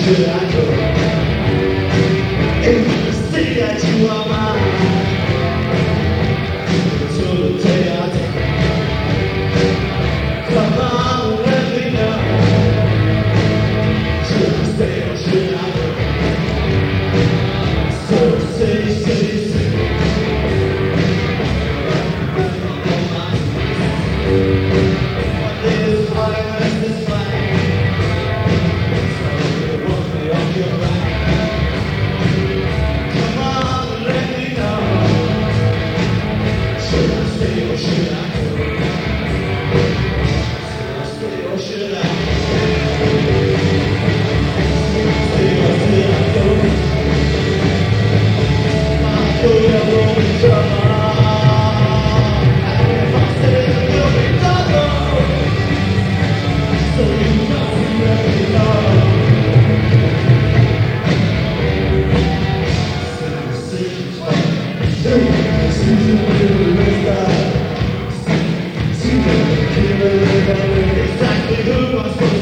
should I go? If you say that you are mine, till the day I die. Come on, let me know. Should I stay or should I go? So say. What is higher than this flag? Come on, let me know. Should I stay or should I go? Should I stay or should I stay or should I go? I know you're rolling trouble. And if I stay, you'll be double. So you got to let me know. Exactly who was